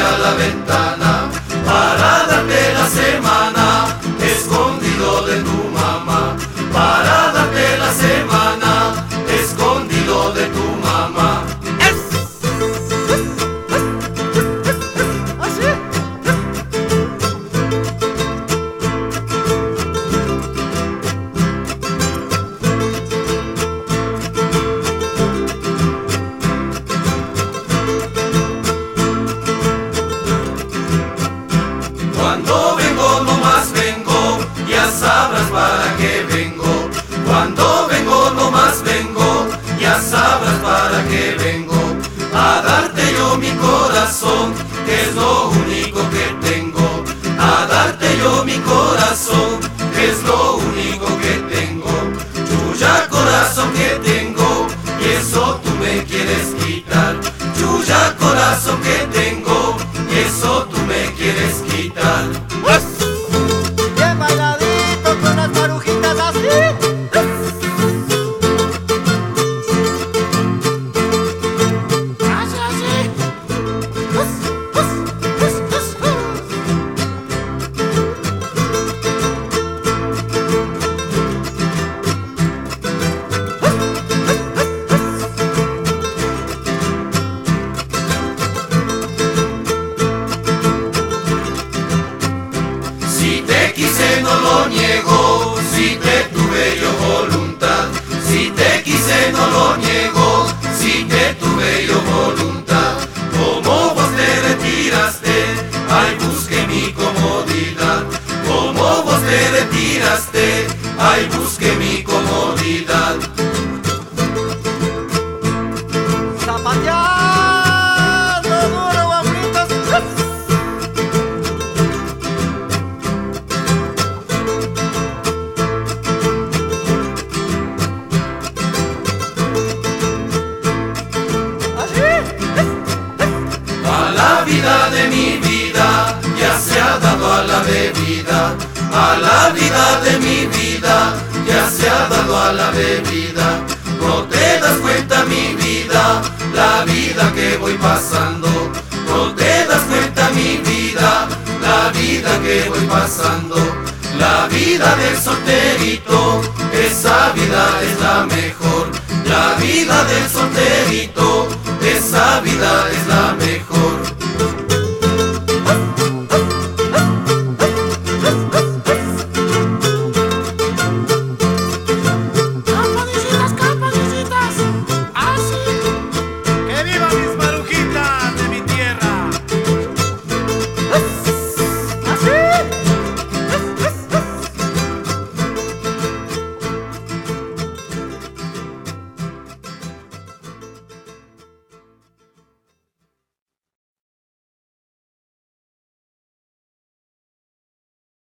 a la ventana para darte la semana, escondido de tu mamá, para darte la semana, escondido de tu mamá. Cuando vengo, nomás vengo, ya sabrás para qué vengo. Cuando vengo, nomás vengo, ya sabrás para qué vengo. A darte yo mi corazón, que es lo único que tengo. A darte yo mi corazón, que es lo único que tengo. Chuya corazón que tengo, y eso tú me quieres quitar. Chuya corazón que tengo, y eso tú me quieres quitar. Bien bailadito con las marujitas así. Así, así. Si te quise no lo niego, si te tuve yo voluntad. Si te quise no lo niego, si te tuve yo voluntad. Como vos te retiraste, ay busqué mi comodidad. Como vos te retiraste, ay busqué mi comodidad. Zapateando duro, guapritos. A la vida de mi vida ya se ha dado a la bebida. A la vida de mi vida ya se ha dado a la bebida. No te das cuenta mi vida, la vida que voy pasando. No te das cuenta mi vida, la vida que voy pasando. La vida del solterito, esa vida es la mejor. La vida del solterito,